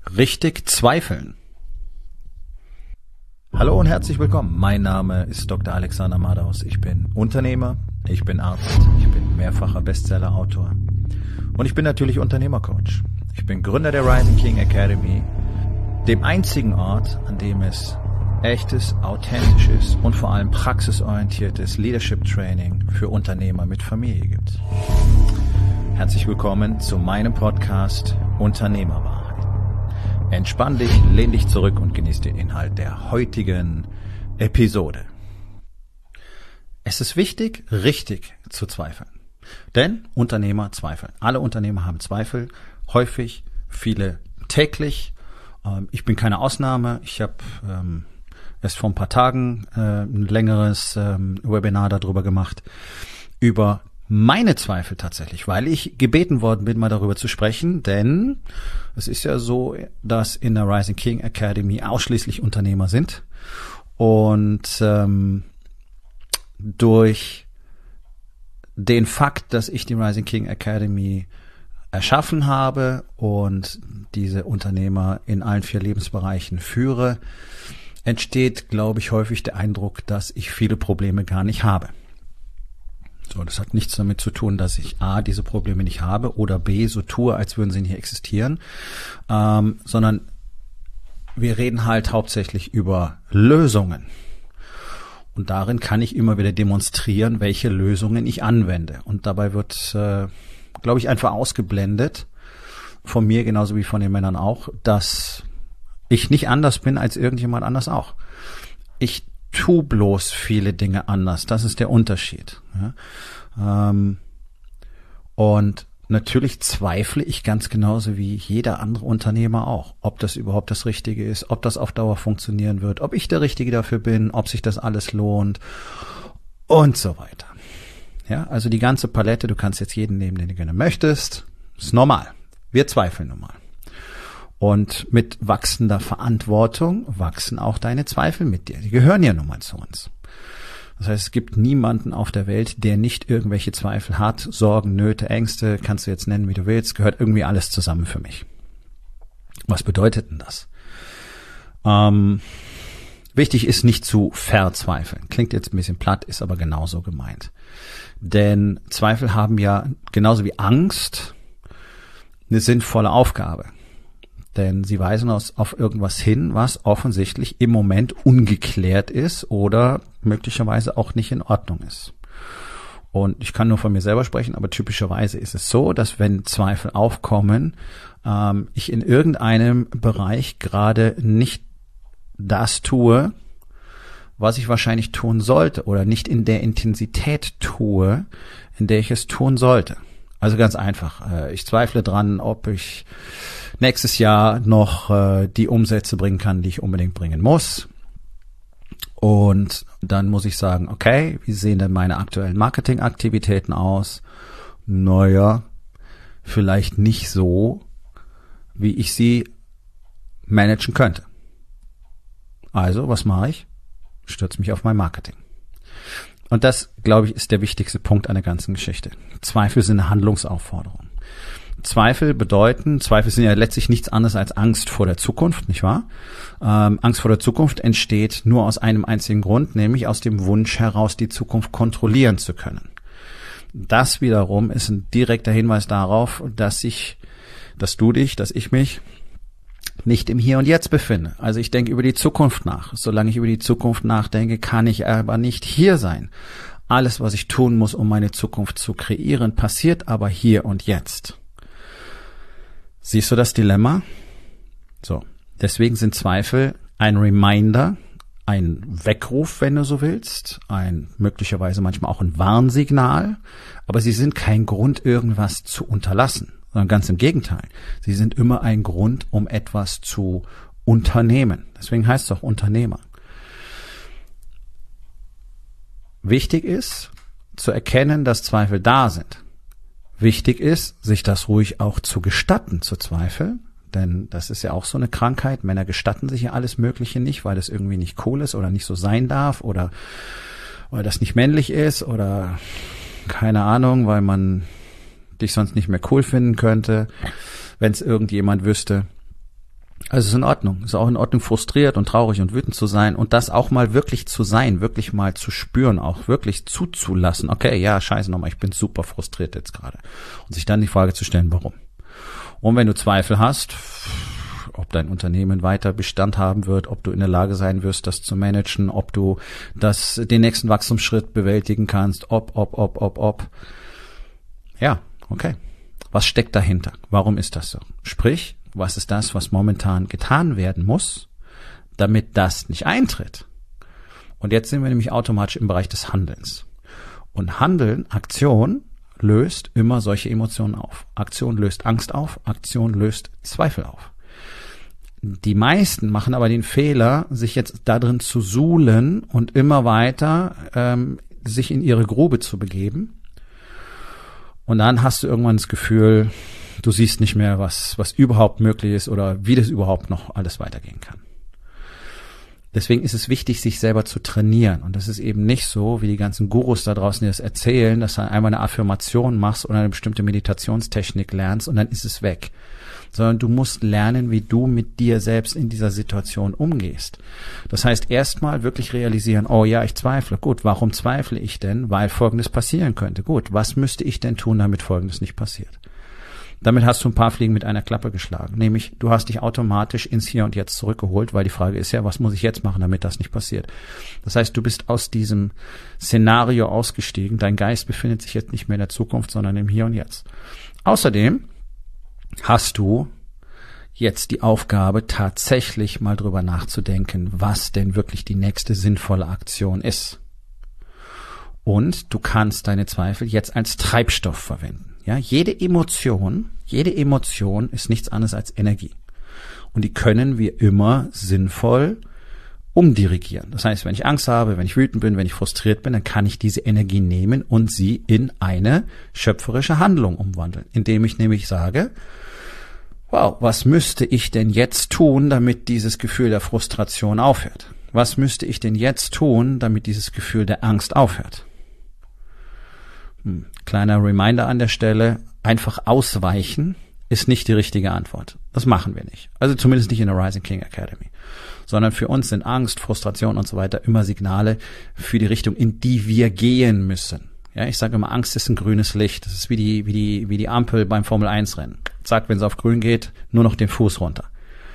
Richtig zweifeln. Hallo und herzlich willkommen. Mein Name ist Dr. Alexander Madaus. Ich bin Unternehmer, ich bin Arzt, ich bin mehrfacher Bestseller-Autor und ich bin natürlich Unternehmercoach. Ich bin Gründer der Rising King Academy, dem einzigen Ort, an dem es echtes, authentisches und vor allem praxisorientiertes Leadership Training für Unternehmer mit Familie gibt. Herzlich willkommen zu meinem Podcast Unternehmerwahrheit. Entspann dich, lehn dich zurück und genieß den Inhalt der heutigen Episode. Es ist wichtig, richtig zu zweifeln. Denn Unternehmer zweifeln. Alle Unternehmer haben Zweifel, häufig, viele täglich. Ich bin keine Ausnahme. Ich habe erst vor ein paar Tagen ein längeres Webinar darüber gemacht, über meine Zweifel tatsächlich, weil ich gebeten worden bin, mal darüber zu sprechen, denn es ist ja so, dass in der Rising King Academy ausschließlich Unternehmer sind und durch den Fakt, dass ich die Rising King Academy erschaffen habe und diese Unternehmer in allen 4 Lebensbereichen führe, entsteht, glaube ich, häufig der Eindruck, dass ich viele Probleme gar nicht habe. So, das hat nichts damit zu tun, dass ich A, diese Probleme nicht habe oder B, so tue, als würden sie nicht existieren, sondern wir reden halt hauptsächlich über Lösungen. Und darin kann ich immer wieder demonstrieren, welche Lösungen ich anwende. Und dabei wird, glaube ich, einfach ausgeblendet, von mir genauso wie von den Männern auch, dass ich nicht anders bin als irgendjemand anders auch. Ich tu bloß viele Dinge anders. Das ist der Unterschied. Ja? Und natürlich zweifle ich ganz genauso wie jeder andere Unternehmer auch, ob das überhaupt das Richtige ist, ob das auf Dauer funktionieren wird, ob ich der Richtige dafür bin, ob sich das alles lohnt und so weiter. Ja, also die ganze Palette, du kannst jetzt jeden nehmen, den du gerne möchtest, ist normal. Wir zweifeln nun mal. Und mit wachsender Verantwortung wachsen auch deine Zweifel mit dir. Die gehören ja nun mal zu uns. Das heißt, es gibt niemanden auf der Welt, der nicht irgendwelche Zweifel hat, Sorgen, Nöte, Ängste, kannst du jetzt nennen, wie du willst, gehört irgendwie alles zusammen für mich. Was bedeutet denn das? Wichtig ist nicht zu verzweifeln. Klingt jetzt ein bisschen platt, ist aber genauso gemeint. Denn Zweifel haben ja genauso wie Angst eine sinnvolle Aufgabe. Denn sie weisen uns auf irgendwas hin, was offensichtlich im Moment ungeklärt ist oder möglicherweise auch nicht in Ordnung ist. Und ich kann nur von mir selber sprechen, aber typischerweise ist es so, dass wenn Zweifel aufkommen, ich in irgendeinem Bereich gerade nicht das tue, was ich wahrscheinlich tun sollte oder nicht in der Intensität tue, in der ich es tun sollte. Also ganz einfach. Ich zweifle dran, ob ich nächstes Jahr noch die Umsätze bringen kann, die ich unbedingt bringen muss. Und dann muss ich sagen, okay, wie sehen denn meine aktuellen Marketingaktivitäten aus? Naja, vielleicht nicht so, wie ich sie managen könnte. Also, was mache ich? Stürze mich auf mein Marketing. Und das, glaube ich, ist der wichtigste Punkt an der ganzen Geschichte. Zweifel sind eine Handlungsaufforderung. Zweifel sind ja letztlich nichts anderes als Angst vor der Zukunft, nicht wahr? Angst vor der Zukunft entsteht nur aus einem einzigen Grund, nämlich aus dem Wunsch heraus, die Zukunft kontrollieren zu können. Das wiederum ist ein direkter Hinweis darauf, dass ich mich nicht im Hier und Jetzt befinde. Also ich denke über die Zukunft nach. Solange ich über die Zukunft nachdenke, kann ich aber nicht hier sein. Alles, was ich tun muss, um meine Zukunft zu kreieren, passiert aber hier und jetzt. Siehst du das Dilemma? So. Deswegen sind Zweifel ein Reminder, ein Weckruf, wenn du so willst, möglicherweise manchmal auch ein Warnsignal, aber sie sind kein Grund, irgendwas zu unterlassen. Sondern ganz im Gegenteil. Sie sind immer ein Grund, um etwas zu unternehmen. Deswegen heißt es auch Unternehmer. Wichtig ist, zu erkennen, dass Zweifel da sind. Wichtig ist, sich das ruhig auch zu gestatten, zu zweifeln. Denn das ist ja auch so eine Krankheit. Männer gestatten sich ja alles Mögliche nicht, weil das irgendwie nicht cool ist oder nicht so sein darf oder weil das nicht männlich ist oder keine Ahnung, weil man dich sonst nicht mehr cool finden könnte, wenn es irgendjemand wüsste. Also es ist in Ordnung. Es ist auch in Ordnung, frustriert und traurig und wütend zu sein und das auch mal wirklich zu sein, wirklich mal zu spüren, auch wirklich zuzulassen. Okay, ja, scheiße nochmal, ich bin super frustriert jetzt gerade. Und sich dann die Frage zu stellen, warum? Und wenn du Zweifel hast, ob dein Unternehmen weiter Bestand haben wird, ob du in der Lage sein wirst, das zu managen, ob du den nächsten Wachstumsschritt bewältigen kannst, ob. Ja, okay. Was steckt dahinter? Warum ist das so? Sprich, was ist das, was momentan getan werden muss, damit das nicht eintritt? Und jetzt sind wir nämlich automatisch im Bereich des Handelns. Und Handeln, Aktion, löst immer solche Emotionen auf. Aktion löst Angst auf, Aktion löst Zweifel auf. Die meisten machen aber den Fehler, sich jetzt da drin zu suhlen und immer weiter sich in ihre Grube zu begeben. Und dann hast du irgendwann das Gefühl, du siehst nicht mehr, was überhaupt möglich ist oder wie das überhaupt noch alles weitergehen kann. Deswegen ist es wichtig, sich selber zu trainieren. Und das ist eben nicht so, wie die ganzen Gurus da draußen, die das erzählen, dass du einmal eine Affirmation machst oder eine bestimmte Meditationstechnik lernst und dann ist es weg. Sondern du musst lernen, wie du mit dir selbst in dieser Situation umgehst. Das heißt, erstmal wirklich realisieren, oh ja, ich zweifle. Gut, warum zweifle ich denn? Weil Folgendes passieren könnte. Gut, was müsste ich denn tun, damit Folgendes nicht passiert? Damit hast du ein paar Fliegen mit einer Klappe geschlagen. Nämlich, du hast dich automatisch ins Hier und Jetzt zurückgeholt, weil die Frage ist ja, was muss ich jetzt machen, damit das nicht passiert? Das heißt, du bist aus diesem Szenario ausgestiegen. Dein Geist befindet sich jetzt nicht mehr in der Zukunft, sondern im Hier und Jetzt. Außerdem hast du jetzt die Aufgabe, tatsächlich mal drüber nachzudenken, was denn wirklich die nächste sinnvolle Aktion ist. Und du kannst deine Zweifel jetzt als Treibstoff verwenden. Ja, jede Emotion ist nichts anderes als Energie. Und die können wir immer sinnvoll umdirigieren. Das heißt, wenn ich Angst habe, wenn ich wütend bin, wenn ich frustriert bin, dann kann ich diese Energie nehmen und sie in eine schöpferische Handlung umwandeln, indem ich nämlich sage, wow, was müsste ich denn jetzt tun, damit dieses Gefühl der Frustration aufhört? Was müsste ich denn jetzt tun, damit dieses Gefühl der Angst aufhört? Kleiner Reminder an der Stelle, einfach ausweichen ist nicht die richtige Antwort. Das machen wir nicht. Also zumindest nicht in der Rising King Academy. Sondern für uns sind Angst, Frustration und so weiter immer Signale für die Richtung, in die wir gehen müssen. Ja, ich sage immer, Angst ist ein grünes Licht. Das ist wie die Ampel beim Formel-1-Rennen. Sagt, wenn es auf grün geht, nur noch den Fuß runter.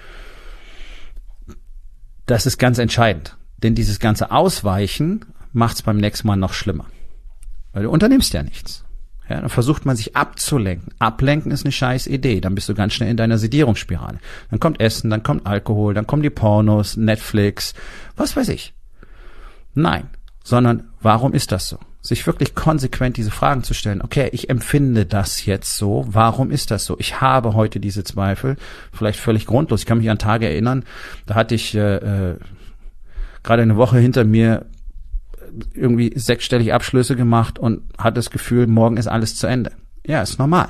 Das ist ganz entscheidend. Denn dieses ganze Ausweichen macht es beim nächsten Mal noch schlimmer. Weil du unternimmst ja nichts. Ja, dann versucht man sich abzulenken. Ablenken ist eine scheiß Idee. Dann bist du ganz schnell in deiner Sedierungsspirale. Dann kommt Essen, dann kommt Alkohol, dann kommen die Pornos, Netflix, was weiß ich. Nein, sondern warum ist das so? Sich wirklich konsequent diese Fragen zu stellen. Okay, ich empfinde das jetzt so. Warum ist das so? Ich habe heute diese Zweifel, vielleicht völlig grundlos. Ich kann mich an Tage erinnern, da hatte ich gerade eine Woche hinter mir irgendwie 6-stellig Abschlüsse gemacht und hatte das Gefühl, morgen ist alles zu Ende. Ja, ist normal.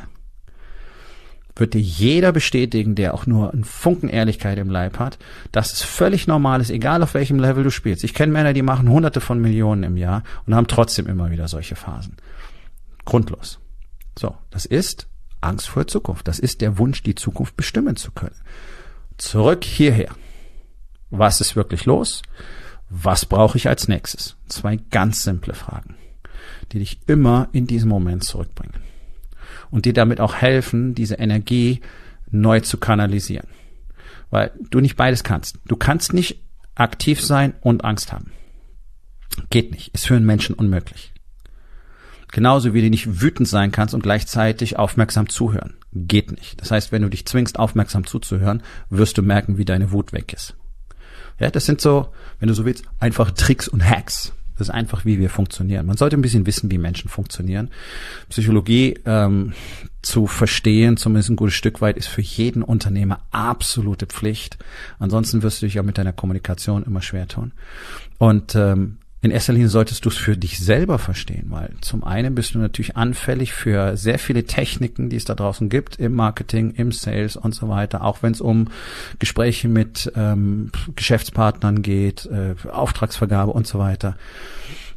Wird dir jeder bestätigen, der auch nur einen Funken Ehrlichkeit im Leib hat, dass es völlig normal ist, egal auf welchem Level du spielst. Ich kenne Männer, die machen Hunderte von Millionen im Jahr und haben trotzdem immer wieder solche Phasen. Grundlos. So, das ist Angst vor der Zukunft. Das ist der Wunsch, die Zukunft bestimmen zu können. Zurück hierher. Was ist wirklich los? Was brauche ich als nächstes? 2 ganz simple Fragen, die dich immer in diesen Moment zurückbringen und dir damit auch helfen, diese Energie neu zu kanalisieren, weil du nicht beides kannst. Du kannst nicht aktiv sein und Angst haben. Geht nicht. Ist für einen Menschen unmöglich. Genauso wie du nicht wütend sein kannst und gleichzeitig aufmerksam zuhören. Geht nicht. Das heißt, wenn du dich zwingst, aufmerksam zuzuhören, wirst du merken, wie deine Wut weg ist. Ja, das sind so, wenn du so willst, einfach Tricks und Hacks. Das ist einfach, wie wir funktionieren. Man sollte ein bisschen wissen, wie Menschen funktionieren. Psychologie zu verstehen, zumindest ein gutes Stück weit, ist für jeden Unternehmer absolute Pflicht. Ansonsten wirst du dich auch mit deiner Kommunikation immer schwer tun. Und in erster Linie solltest du es für dich selber verstehen, weil zum einen bist du natürlich anfällig für sehr viele Techniken, die es da draußen gibt, im Marketing, im Sales und so weiter, auch wenn es um Gespräche mit Geschäftspartnern geht, Auftragsvergabe und so weiter.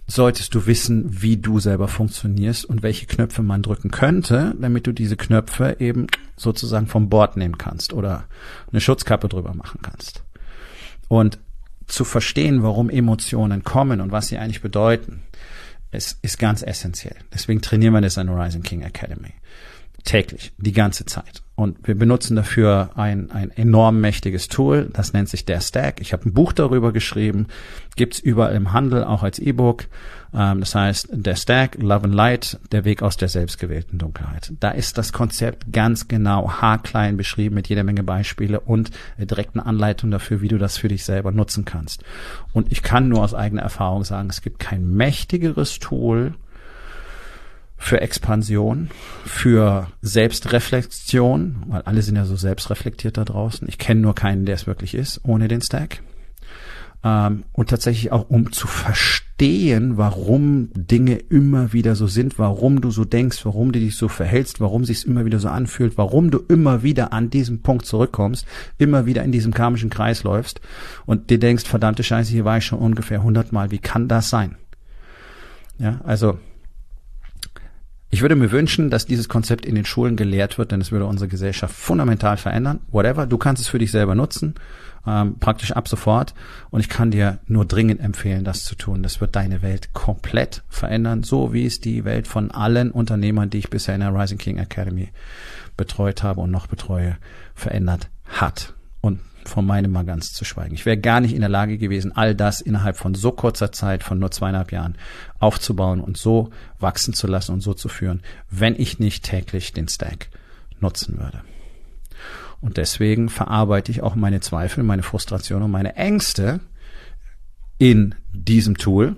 solltest du wissen, wie du selber funktionierst und welche Knöpfe man drücken könnte, damit du diese Knöpfe eben sozusagen vom Bord nehmen kannst oder eine Schutzkappe drüber machen kannst. Und zu verstehen, warum Emotionen kommen und was sie eigentlich bedeuten, ist ganz essentiell. Deswegen trainieren wir das an der Rising King Academy. Täglich, die ganze Zeit. Und wir benutzen dafür ein enorm mächtiges Tool, das nennt sich der Stack. Ich habe ein Buch darüber geschrieben, gibt's überall im Handel, auch als E-Book. Das heißt, der Stack, Love and Light, der Weg aus der selbstgewählten Dunkelheit. Da ist das Konzept ganz genau haarklein beschrieben mit jeder Menge Beispiele und direkt eine Anleitung dafür, wie du das für dich selber nutzen kannst. Und ich kann nur aus eigener Erfahrung sagen, es gibt kein mächtigeres Tool für Expansion, für Selbstreflexion, weil alle sind ja so selbstreflektiert da draußen. Ich kenne nur keinen, der es wirklich ist, ohne den Stack. Und tatsächlich auch, um zu verstehen, warum Dinge immer wieder so sind, warum du so denkst, warum du dich so verhältst, warum sich's immer wieder so anfühlt, warum du immer wieder an diesen Punkt zurückkommst, immer wieder in diesem karmischen Kreis läufst und dir denkst, verdammte Scheiße, hier war ich schon ungefähr 100 Mal, wie kann das sein? Ja, also ich würde mir wünschen, dass dieses Konzept in den Schulen gelehrt wird, denn es würde unsere Gesellschaft fundamental verändern. Whatever, du kannst es für dich selber nutzen, praktisch ab sofort. Und ich kann dir nur dringend empfehlen, das zu tun. Das wird deine Welt komplett verändern, so wie es die Welt von allen Unternehmern, die ich bisher in der Rising King Academy betreut habe und noch betreue, verändert hat. Und von meinem mal ganz zu schweigen. Ich wäre gar nicht in der Lage gewesen, all das innerhalb von so kurzer Zeit, von nur 2,5 Jahren, aufzubauen und so wachsen zu lassen und so zu führen, wenn ich nicht täglich den Stack nutzen würde. Und deswegen verarbeite ich auch meine Zweifel, meine Frustration und meine Ängste in diesem Tool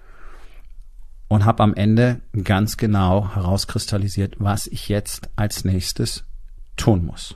und habe am Ende ganz genau herauskristallisiert, was ich jetzt als nächstes tun muss.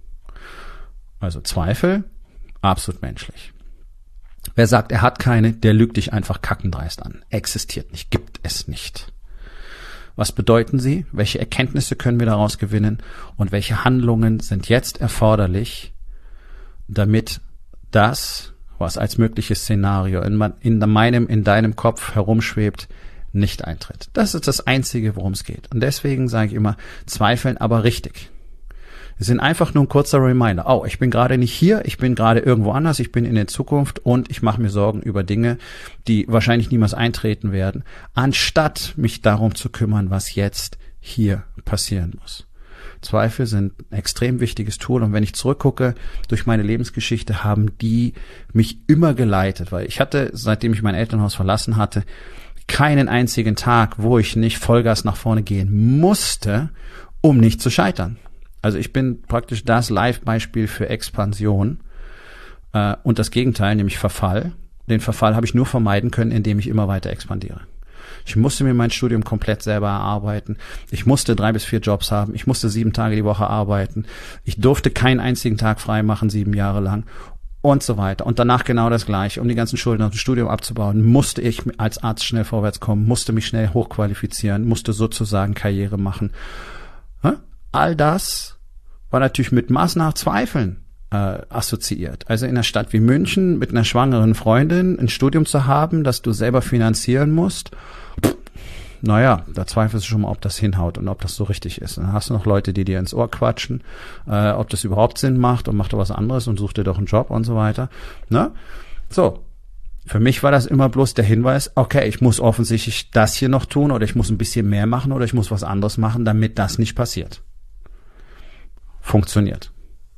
Also Zweifel, absolut menschlich. Wer sagt, er hat keine, der lügt dich einfach kackendreist an. Existiert nicht, gibt es nicht. Was bedeuten sie? Welche Erkenntnisse können wir daraus gewinnen? Und welche Handlungen sind jetzt erforderlich, damit das, was als mögliches Szenario in deinem Kopf herumschwebt, nicht eintritt? Das ist das Einzige, worum es geht. Und deswegen sage ich immer, zweifeln, aber richtig. Es sind einfach nur ein kurzer Reminder. Oh, ich bin gerade nicht hier, ich bin gerade irgendwo anders, ich bin in der Zukunft und ich mache mir Sorgen über Dinge, die wahrscheinlich niemals eintreten werden, anstatt mich darum zu kümmern, was jetzt hier passieren muss. Zweifel sind ein extrem wichtiges Tool und wenn ich zurückgucke durch meine Lebensgeschichte, haben die mich immer geleitet, weil ich hatte, seitdem ich mein Elternhaus verlassen hatte, keinen einzigen Tag, wo ich nicht Vollgas nach vorne gehen musste, um nicht zu scheitern. Also ich bin praktisch das Live-Beispiel für Expansion und das Gegenteil, nämlich Verfall. Den Verfall habe ich nur vermeiden können, indem ich immer weiter expandiere. Ich musste mir mein Studium komplett selber erarbeiten. Ich musste 3 bis 4 Jobs haben. Ich musste 7 Tage die Woche arbeiten. Ich durfte keinen einzigen Tag frei machen, 7 Jahre lang und so weiter. Und danach genau das Gleiche. Um die ganzen Schulden aus dem Studium abzubauen, musste ich als Arzt schnell vorwärts kommen, musste mich schnell hochqualifizieren, musste sozusagen Karriere machen. All das war natürlich mit Maß nach Zweifeln assoziiert. Also in einer Stadt wie München mit einer schwangeren Freundin ein Studium zu haben, das du selber finanzieren musst, naja, da zweifelst du schon mal, ob das hinhaut und ob das so richtig ist. Dann hast du noch Leute, die dir ins Ohr quatschen, ob das überhaupt Sinn macht und mach doch was anderes und such dir doch einen Job und so weiter. Ne? So. Für mich war das immer bloß der Hinweis, okay, ich muss offensichtlich das hier noch tun oder ich muss ein bisschen mehr machen oder ich muss was anderes machen, damit das nicht passiert. Funktioniert.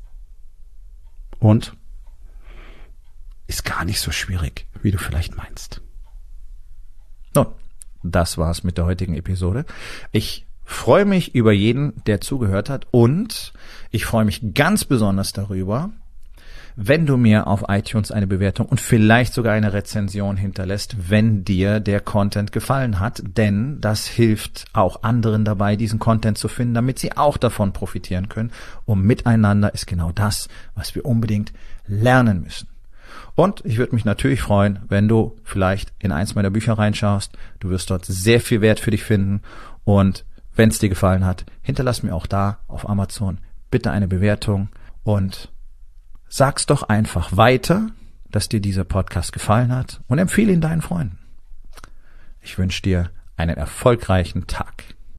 Und ist gar nicht so schwierig, wie du vielleicht meinst. Nun, das war's mit der heutigen Episode. Ich freue mich über jeden, der zugehört hat und ich freue mich ganz besonders darüber, wenn du mir auf iTunes eine Bewertung und vielleicht sogar eine Rezension hinterlässt, wenn dir der Content gefallen hat, denn das hilft auch anderen dabei, diesen Content zu finden, damit sie auch davon profitieren können. Und miteinander ist genau das, was wir unbedingt lernen müssen. Und ich würde mich natürlich freuen, wenn du vielleicht in eins meiner Bücher reinschaust. Du wirst dort sehr viel Wert für dich finden. Und wenn es dir gefallen hat, hinterlass mir auch da auf Amazon bitte eine Bewertung und sag's doch einfach weiter, dass dir dieser Podcast gefallen hat und empfehle ihn deinen Freunden. Ich wünsche dir einen erfolgreichen Tag.